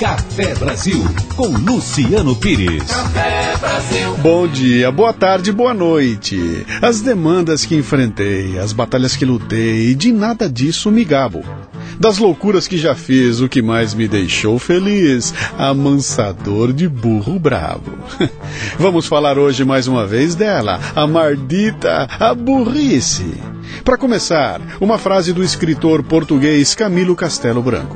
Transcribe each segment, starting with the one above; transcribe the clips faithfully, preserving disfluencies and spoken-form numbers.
Café Brasil, com Luciano Pires. Café Brasil. Bom dia, boa tarde, boa noite. As demandas que enfrentei, as batalhas que lutei, de nada disso me gabo. Das loucuras que já fiz, o que mais me deixou feliz, amansador de burro bravo. Vamos falar hoje mais uma vez dela, a mardita, a burrice. Para começar, uma frase do escritor português Camilo Castelo Branco.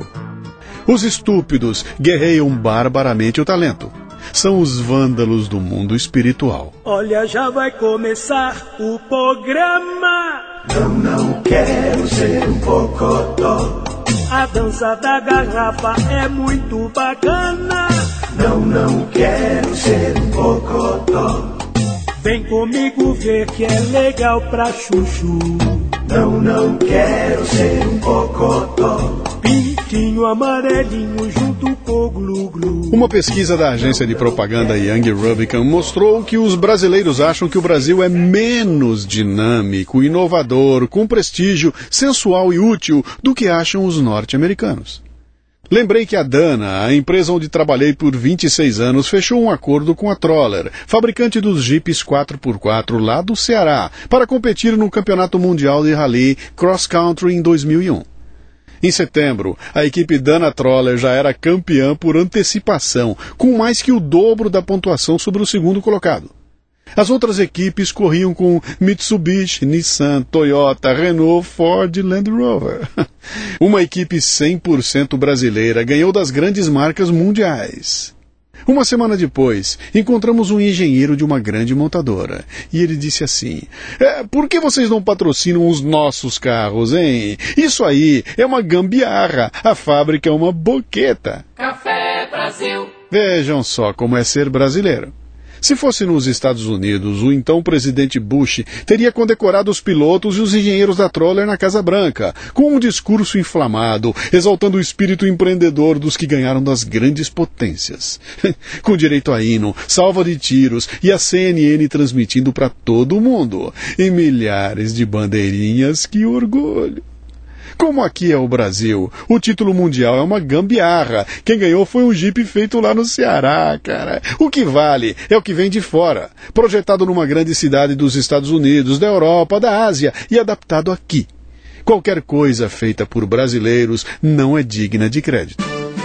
Os estúpidos guerreiam barbaramente o talento. São os vândalos do mundo espiritual. Olha, já vai começar o programa. Não, não quero ser um pocotó. A dança da garrafa é muito bacana. Não, não quero ser um pocotó. Vem comigo ver que é legal pra chuchu. Não, não quero ser um pocotó. Pintinho amarelinho junto com glu-glu. Uma pesquisa da agência de propaganda Young Rubicon mostrou que os brasileiros acham que o Brasil é menos dinâmico, inovador, com prestígio, sensual e útil do que acham os norte-americanos. Lembrei que a Dana, a empresa onde trabalhei por vinte e seis anos, fechou um acordo com a Troller, fabricante dos jipes quatro por quatro lá do Ceará, para competir no Campeonato Mundial de Rally Cross Country em dois mil e um. Em setembro, a equipe Dana Troller já era campeã por antecipação, com mais que o dobro da pontuação sobre o segundo colocado. As outras equipes corriam com Mitsubishi, Nissan, Toyota, Renault, Ford e Land Rover. Uma equipe cem por cento brasileira ganhou das grandes marcas mundiais. Uma semana depois, encontramos um engenheiro de uma grande montadora. E ele disse assim, é, por que vocês não patrocinam os nossos carros, hein? Isso aí é uma gambiarra. A fábrica é uma boqueta. Café Brasil. Vejam só como é ser brasileiro. Se fosse nos Estados Unidos, o então presidente Bush teria condecorado os pilotos e os engenheiros da Troller na Casa Branca, com um discurso inflamado, exaltando o espírito empreendedor dos que ganharam das grandes potências. Com direito a hino, salva de tiros e a C N N transmitindo para todo o mundo. E milhares de bandeirinhas, que orgulho! Como aqui é o Brasil, o título mundial é uma gambiarra. Quem ganhou foi um Jeep feito lá no Ceará, cara. O que vale é o que vem de fora, projetado numa grande cidade dos Estados Unidos, da Europa, da Ásia e adaptado aqui. Qualquer coisa feita por brasileiros não é digna de crédito.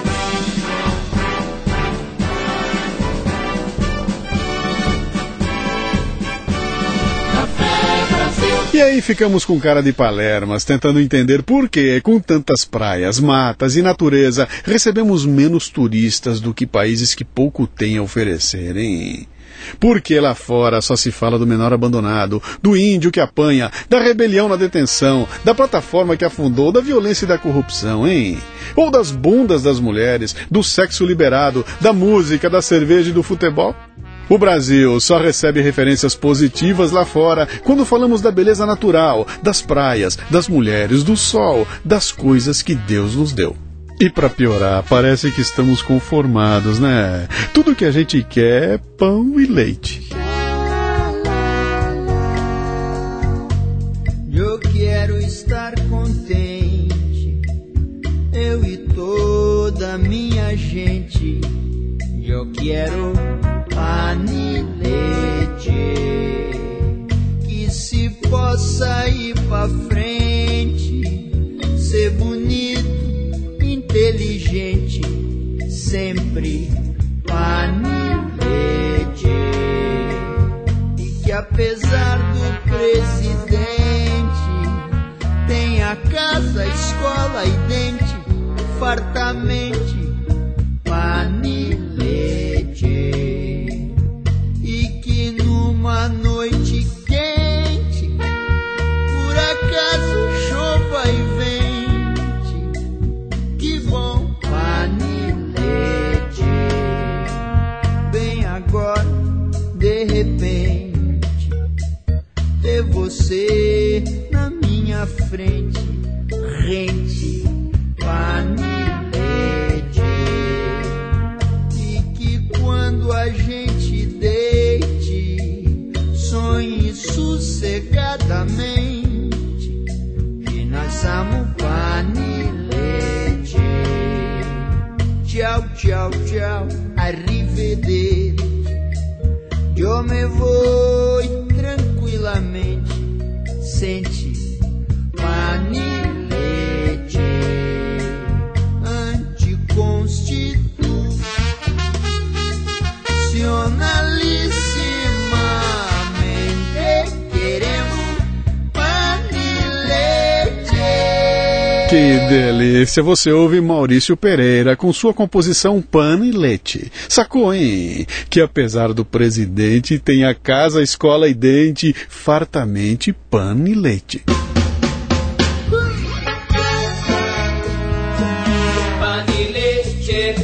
E aí ficamos com cara de palermas, tentando entender por que, com tantas praias, matas e natureza, recebemos menos turistas do que países que pouco têm a oferecer, hein? Porque lá fora só se fala do menor abandonado, do índio que apanha, da rebelião na detenção, da plataforma que afundou, da violência e da corrupção, hein? Ou das bundas das mulheres, do sexo liberado, da música, da cerveja e do futebol? O Brasil só recebe referências positivas lá fora quando falamos da beleza natural, das praias, das mulheres, do sol, das coisas que Deus nos deu. E para piorar, parece que estamos conformados, né? Tudo que a gente quer é pão e leite. Eu quero estar contente, eu e toda a minha gente. Eu quero panilete, que se possa ir pra frente, ser bonito, inteligente, sempre panilete. E que apesar do presidente, tenha casa, escola e dente, fartamente panilete. E que numa noite quente, por acaso chova e vente, que bom panilete. Bem agora, de repente, ter você na minha frente, rente panilete. tchau, tchau, tchau, arrivederci. Eu me vou tranquilamente, sente panilete anticonstitucionalissimamente queremos panilete. Que delícia! Você ouve Maurício Pereira com sua composição Pan e Leite. Sacou, hein? Que apesar do presidente, tem a casa, a escola e dente, fartamente pan e leite. Pan e leite.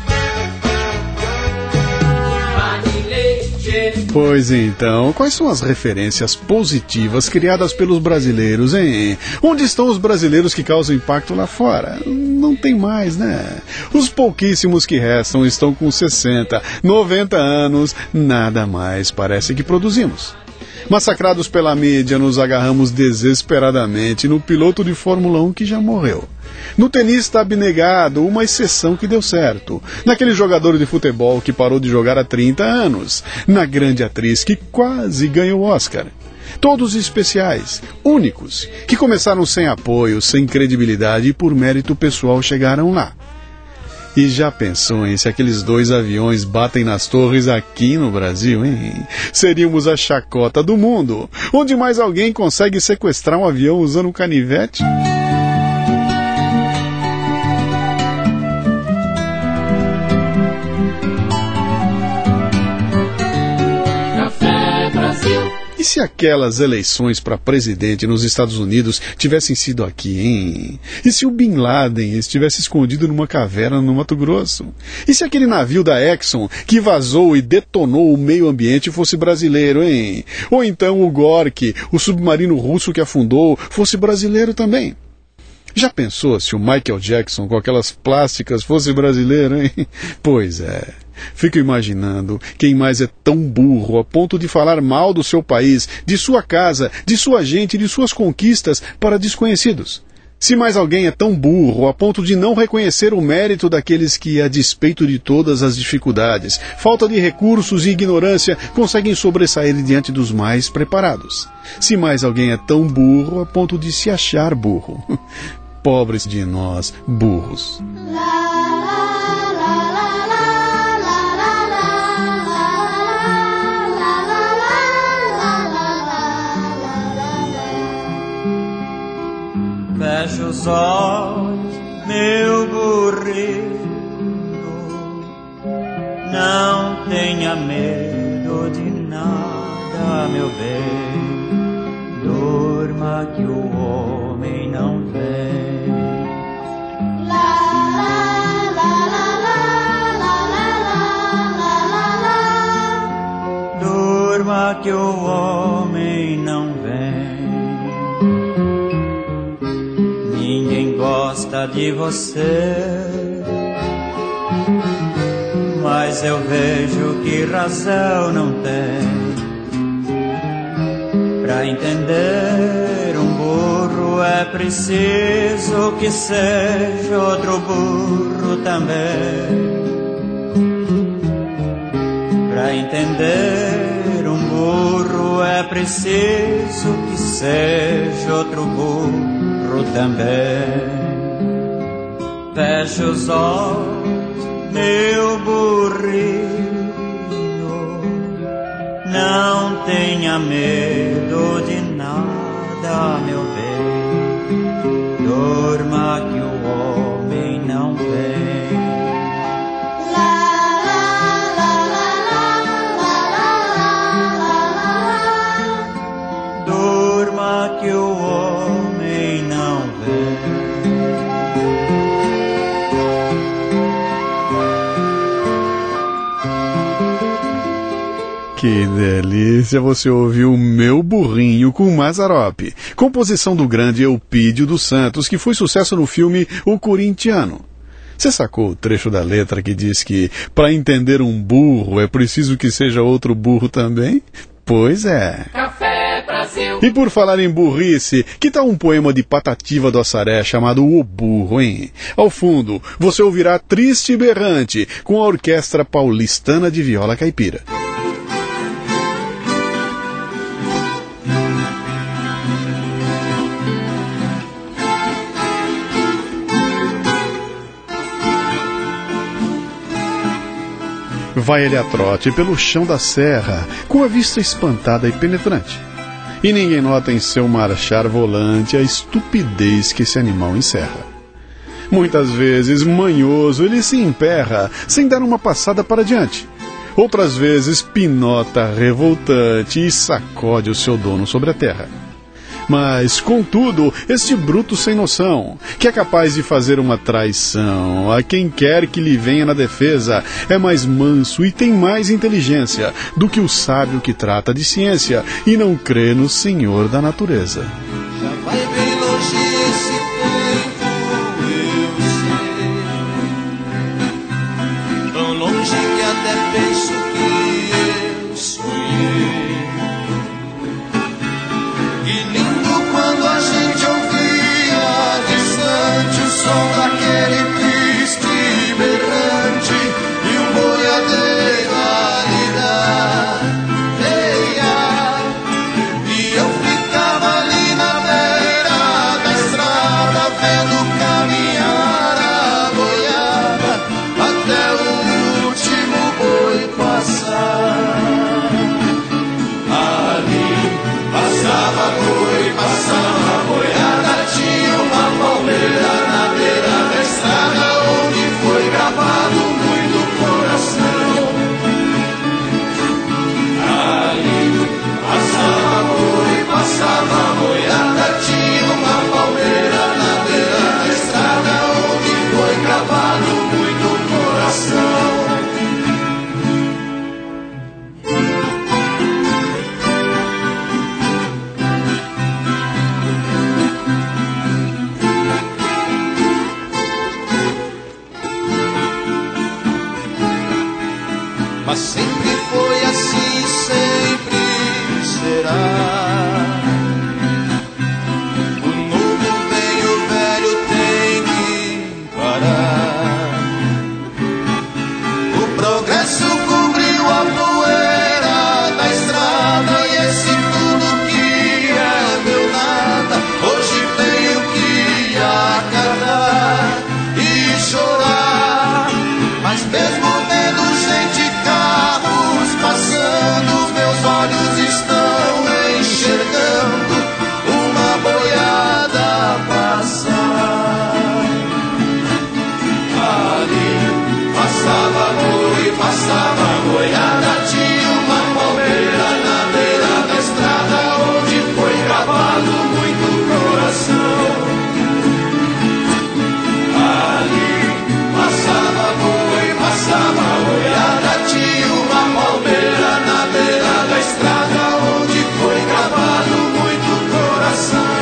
Pan e leite. Pois então, quais são as referências positivas criadas pelos brasileiros, hein? Onde estão os brasileiros que causam impacto lá fora? Não tem mais, né? Os pouquíssimos que restam estão com sessenta, noventa anos, nada mais parece que produzimos. Massacrados pela mídia, nos agarramos desesperadamente no piloto de Fórmula um que já morreu. No tenista abnegado, uma exceção que deu certo. Naquele jogador de futebol que parou de jogar há trinta anos. Na grande atriz que quase ganhou o Oscar. Todos especiais, únicos, que começaram sem apoio, sem credibilidade e por mérito pessoal chegaram lá. E já pensou em se aqueles dois aviões batem nas torres aqui no Brasil, hein? Seríamos a chacota do mundo. Onde mais alguém consegue sequestrar um avião usando um canivete? Café Brasil. E se aquelas eleições para presidente nos Estados Unidos tivessem sido aqui, hein? E se o Bin Laden estivesse escondido numa caverna no Mato Grosso? E se aquele navio da Exxon que vazou e detonou o meio ambiente fosse brasileiro, hein? Ou então o Gork, o submarino russo que afundou, fosse brasileiro também? Já pensou se o Michael Jackson com aquelas plásticas fosse brasileiro, hein? Pois é. Fico imaginando quem mais é tão burro a ponto de falar mal do seu país, de sua casa, de sua gente, de suas conquistas para desconhecidos. Se mais alguém é tão burro a ponto de não reconhecer o mérito daqueles que, a despeito de todas as dificuldades, falta de recursos e ignorância, conseguem sobressair diante dos mais preparados. Se mais alguém é tão burro a ponto de se achar burro. Pobres de nós, burros. Fecha os olhos, meu burrinho, não tenha medo de nada, meu bem. Durma que o homem não vem. Durma que o homem não vem. Ninguém gosta de você, mas eu vejo que razão não tem. Pra entender um burro é preciso que seja outro burro também. Pra entender um burro é preciso que seja outro burro também. Fecha os olhos, meu burrinho, não tenha medo de nada, meu bem. Durma que o homem não vem. Durma que o homem não vem. Que delícia, você ouviu Meu Burrinho com Mazzaropi, composição do grande Eupídio dos Santos, que foi sucesso no filme O Corintiano. Você sacou o trecho da letra que diz que para entender um burro é preciso que seja outro burro também? Pois é. Café Brasil. E por falar em burrice, que tal um poema de Patativa do Assaré chamado O Burro, hein? Ao fundo, você ouvirá Triste e Berrante, com a Orquestra Paulistana de Viola Caipira. Vai ele a trote pelo chão da serra, com a vista espantada e penetrante. E ninguém nota em seu marchar volante a estupidez que esse animal encerra. Muitas vezes, manhoso, ele se emperra, sem dar uma passada para diante. Outras vezes, pinota revoltante e sacode o seu dono sobre a terra. Mas, contudo, este bruto sem noção, que é capaz de fazer uma traição a quem quer que lhe venha na defesa, é mais manso e tem mais inteligência do que o sábio que trata de ciência e não crê no Senhor da natureza. Já vai bem longe esse tempo, eu sei. Tão longe que até penso que eu sonhei. Que lindo quando a gente ouvia distante o som daquele triste e berrante e um boiadeiro ali da veia. E eu ficava ali na beira da estrada vendo caminhar a boiada até o último boi passar. Passava boi, passava boiada, tinha uma palmeira na beira da estrada, onde foi gravado muito coração. Ali passava boi, passava boiada, tinha uma palmeira na beira da estrada, onde foi gravado muito coração. Mas sempre foi assim, sempre será. O novo vem, o velho tem que parar. O progresso cobriu a poeira da estrada e esse tudo que é meu nada, hoje tenho que acatar e chorar. Mas mesmo vendo gente, carros passando, meus olhos estão enxergando uma boiada passar. Ali passava boi, passava boiada, tinha uma palmeira na beira da estrada, onde foi gravado muito coração. Ali passava boi, passava boiada, tinha uma palmeira na beira da estrada, onde foi gravado muito coração.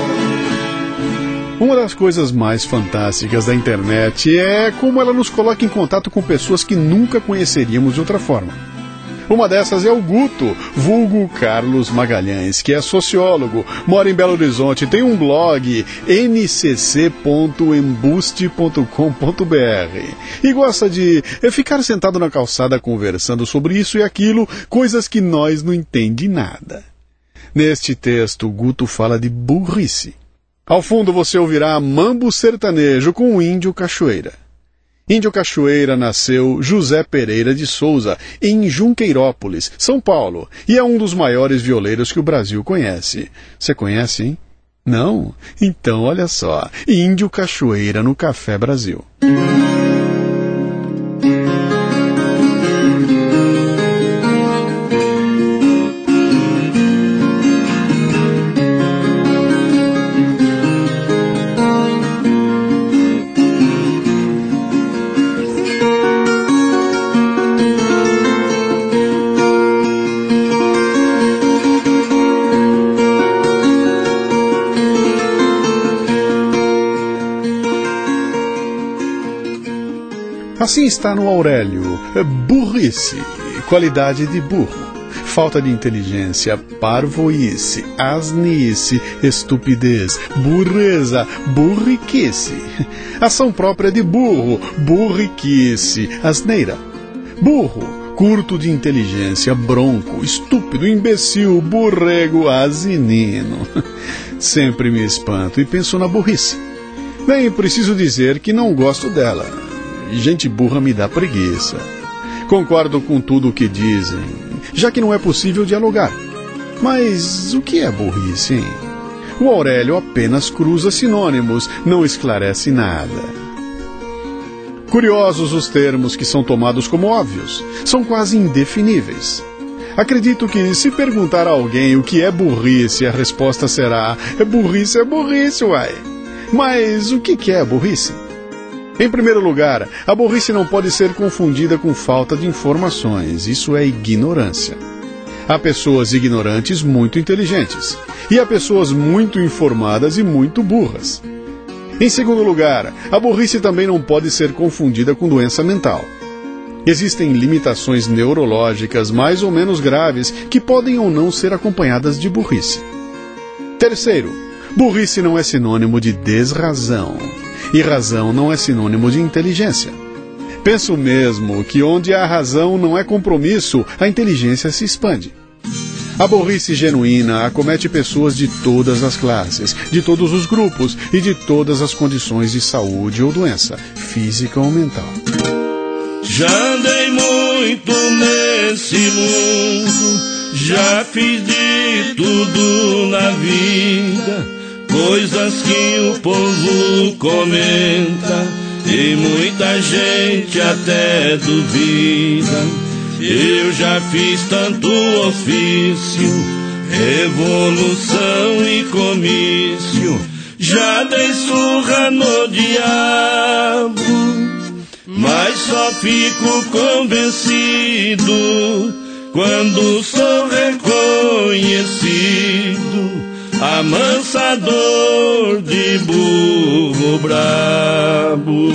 Uma das coisas mais fantásticas da internet é como ela nos coloca em contato com pessoas que nunca conheceríamos de outra forma. Uma dessas é o Guto, vulgo Carlos Magalhães, que é sociólogo, mora em Belo Horizonte, tem um blog n c c ponto embuste ponto com ponto b r e gosta de ficar sentado na calçada conversando sobre isso e aquilo, coisas que nós não entendemos nada. Neste texto, Guto fala de burrice. Ao fundo você ouvirá Mambo Sertanejo com o Índio Cachoeira. Índio Cachoeira nasceu José Pereira de Souza, em Junqueirópolis, São Paulo, e é um dos maiores violeiros que o Brasil conhece. Você conhece, hein? Não? Então, olha só, Índio Cachoeira no Café Brasil. Assim está no Aurélio, burrice, qualidade de burro. falta de inteligência, parvoíce, asnice, estupidez, burreza, burriquice. Ação própria de burro, burriquice, asneira. Burro, curto de inteligência, bronco, estúpido, imbecil, burrego, asinino. Sempre me espanto e penso na burrice. Bem, preciso dizer que não gosto dela. Gente burra me dá preguiça. Concordo com tudo o que dizem, já que não é possível dialogar. Mas o que é burrice, hein? O Aurélio apenas cruza sinônimos, não esclarece nada. Curiosos os termos que são tomados como óbvios, são quase indefiníveis. Acredito que se perguntar a alguém o que é burrice, a resposta será: é burrice, é burrice, uai. Mas o que é burrice? Em primeiro lugar, a burrice não pode ser confundida com falta de informações, isso é ignorância. Há pessoas ignorantes muito inteligentes, e há pessoas muito informadas e muito burras. Em segundo lugar, a burrice também não pode ser confundida com doença mental. Existem limitações neurológicas mais ou menos graves que podem ou não ser acompanhadas de burrice. Terceiro, burrice não é sinônimo de desrazão, e razão não é sinônimo de inteligência. Penso mesmo que onde a razão não é compromisso, a inteligência se expande. A burrice genuína acomete pessoas de todas as classes, de todos os grupos e de todas as condições de saúde ou doença, física ou mental. Já andei muito nesse mundo, já fiz de tudo na vida, coisas que o povo comenta e muita gente até duvida. Eu já fiz tanto ofício, revolução e comício, já dei surra no diabo, mas só fico convencido quando sou reconhecido amansador de burro brabo.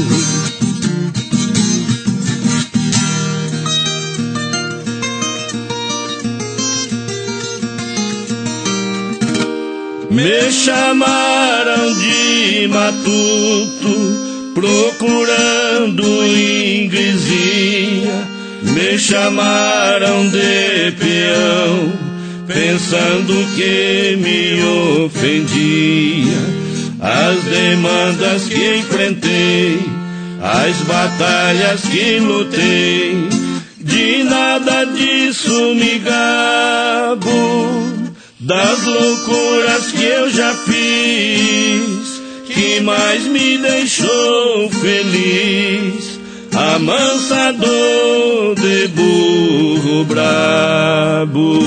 Me chamaram de matuto, procurando ingresia. Me chamaram de peão, pensando que me ofendia. As demandas que enfrentei, as batalhas que lutei, de nada disso me gabo. Das loucuras que eu já fiz, que mais me deixou feliz, amansador de burro brabo.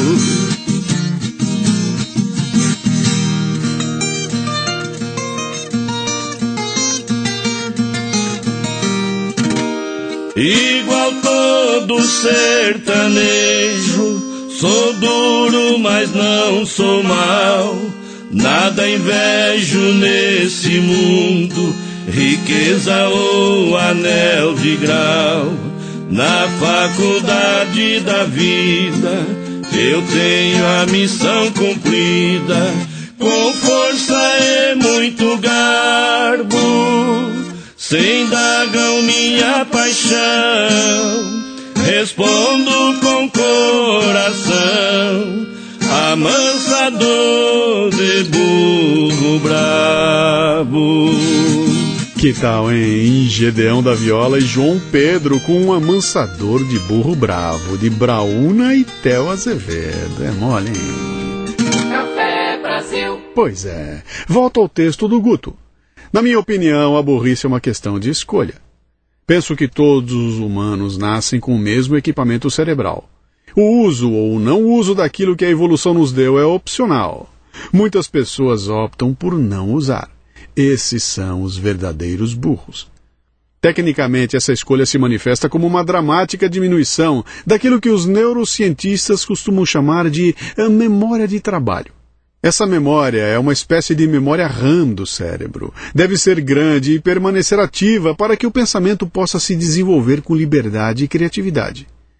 Igual todo sertanejo, sou duro, mas não sou mau. Nada invejo nesse mundo, riqueza ou anel de grau. Na faculdade da vida eu tenho a missão cumprida, com força e muito garbo. Sem indagam minha paixão, respondo com coração, amansador de burro brabo. Que tal, hein? Gedeão da Viola e João Pedro com um amansador de burro bravo, de Braúna e Theo Azevedo. É mole, hein? Café Brasil. Pois é. Volto ao texto do Guto. Na minha opinião, a burrice é uma questão de escolha. Penso que todos os humanos nascem com o mesmo equipamento cerebral. O uso ou não uso daquilo que a evolução nos deu é opcional. Muitas pessoas optam por não usar. Esses são os verdadeiros burros. Tecnicamente, essa escolha se manifesta como uma dramática diminuição daquilo que os neurocientistas costumam chamar de memória de trabalho. Essa memória é uma espécie de memória RAM do cérebro. Deve ser grande e permanecer ativa para que o pensamento possa se desenvolver com liberdade e criatividade.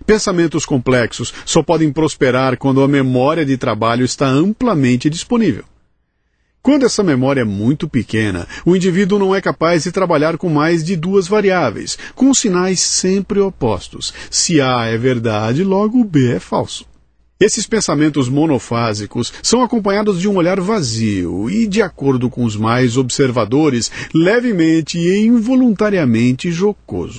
Pensamentos complexos só podem prosperar quando a memória de trabalho está amplamente disponível. Quando essa memória é muito pequena, o indivíduo não é capaz de trabalhar com mais de duas variáveis, com sinais sempre opostos. Se A é verdade, logo B é falso. Esses pensamentos monofásicos são acompanhados de um olhar vazio e, de acordo com os mais observadores, levemente e involuntariamente jocoso.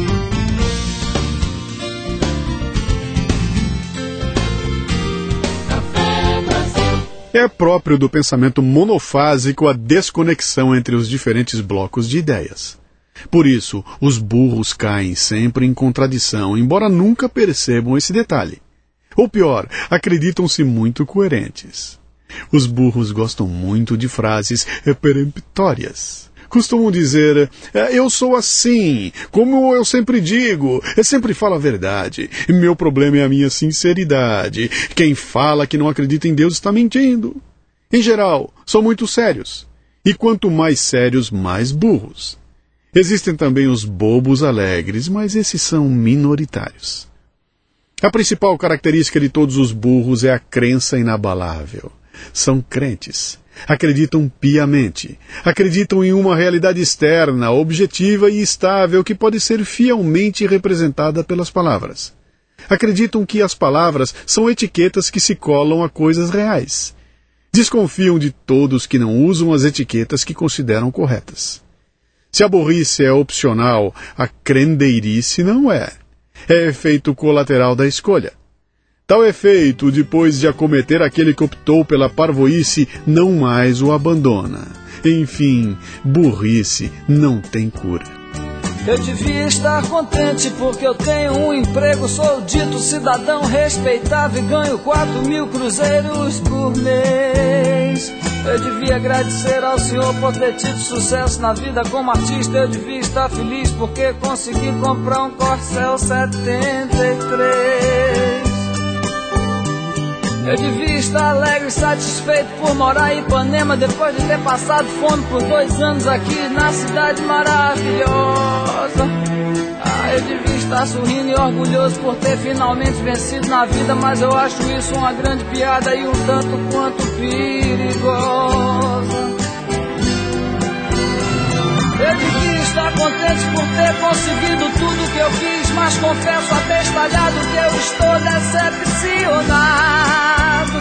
É próprio do pensamento monofásico a desconexão entre os diferentes blocos de ideias. Por isso, os burros caem sempre em contradição, embora nunca percebam esse detalhe. Ou pior, acreditam-se muito coerentes. Os burros gostam muito de frases peremptórias. Costumam dizer, eu sou assim, como eu sempre digo, eu sempre falo a verdade. Meu problema é a minha sinceridade. Quem fala que não acredita em Deus está mentindo. Em geral, são muito sérios. E quanto mais sérios, mais burros. Existem também os bobos alegres, mas esses são minoritários. A principal característica de todos os burros é a crença inabalável. São crentes. Acreditam piamente. Acreditam em uma realidade externa, objetiva e estável que pode ser fielmente representada pelas palavras. Acreditam que as palavras são etiquetas que se colam a coisas reais. Desconfiam de todos que não usam as etiquetas que consideram corretas. Se a burrice é opcional, a crendeirice não é. É efeito colateral da escolha. Tal efeito, depois de acometer aquele que optou pela parvoíce, não mais o abandona. Enfim, burrice não tem cura. Eu devia estar contente porque eu tenho um emprego, sou dito cidadão respeitável e ganho quatro mil cruzeiros por mês. Eu devia agradecer ao Senhor por ter tido sucesso na vida como artista. Eu devia estar feliz porque consegui comprar um Corcel setenta e três. Eu devia estar alegre e satisfeito por morar em Ipanema depois de ter passado fome por dois anos aqui na cidade maravilhosa. Ah, eu devia estar sorrindo e orgulhoso por ter finalmente vencido na vida, mas eu acho isso uma grande piada e um tanto quanto perigosa. Eu devia estar contente por ter conseguido tudo que eu quis, mas confesso até estalhado que eu estou decepcionado.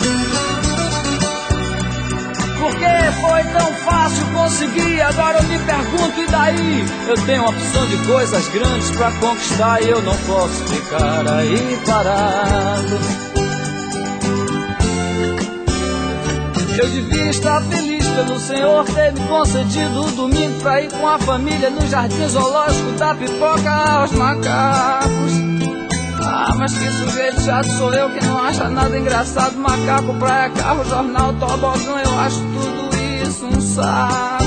Porque foi tão fácil conseguir, agora eu me pergunto, e daí? Eu tenho uma opção de coisas grandes pra conquistar e eu não posso ficar aí parado. Eu devia estar feliz pelo Senhor ter me concedido o domingo pra ir com a família no jardim zoológico da pipoca aos macacos. Ah, mas que sujeito chato sou eu que não acha nada engraçado. Macaco, praia, carro, jornal, tobogã, eu acho tudo isso um saco.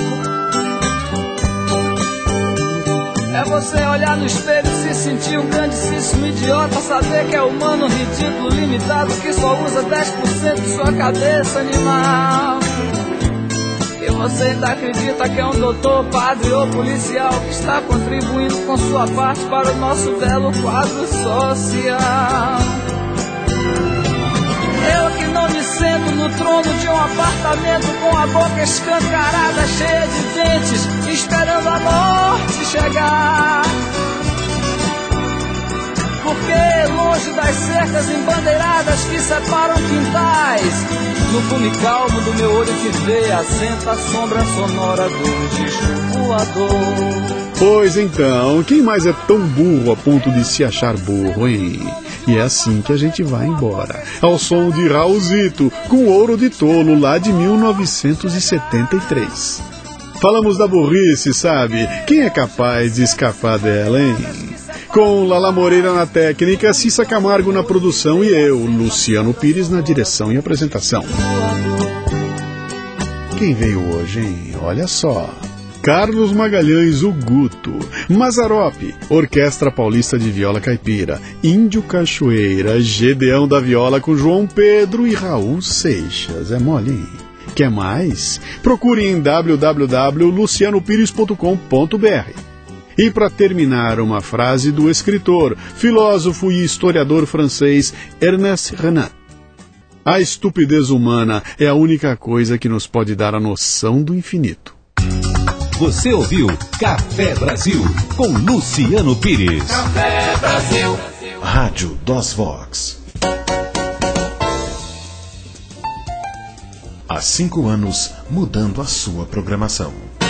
É você olhar no espelho e se sentir um grandíssimo idiota, saber que é humano, ridículo, limitado, que só usa dez por cento de sua cabeça animal. E você ainda acredita que é um doutor, padre ou policial que está contribuindo com sua parte para o nosso belo quadro social. Eu que não me sento no trono de um apartamento com a boca escancarada, cheia de dentes, esperando a morte chegar. Porque longe das cercas embandeiradas que separam quintais, no fume calmo do meu olho que vê assenta a sombra sonora do disco voador. Pois então, quem mais é tão burro a ponto de se achar burro, hein? E é assim que a gente vai embora, ao som de Raulzito, com Ouro de Tolo, lá de mil novecentos e setenta e três. Falamos da burrice, sabe? Quem é capaz de escapar dela, hein? Com Lala Moreira na técnica, Cissa Camargo na produção e eu, Luciano Pires, na direção e apresentação. Quem veio hoje, hein? Olha só. Carlos Magalhães, o Guto, Mazzaropi, Orquestra Paulista de Viola Caipira, Índio Cachoeira, Gedeão da Viola com João Pedro e Raul Seixas. É mole, hein? Quer mais? Procure em w w w ponto luciano pires ponto com ponto b r. E para terminar, uma frase do escritor, filósofo e historiador francês Ernest Renan. A estupidez humana é a única coisa que nos pode dar a noção do infinito. Você ouviu Café Brasil com Luciano Pires. Café Brasil. Rádio DOS Vox. Há cinco anos, mudando a sua programação.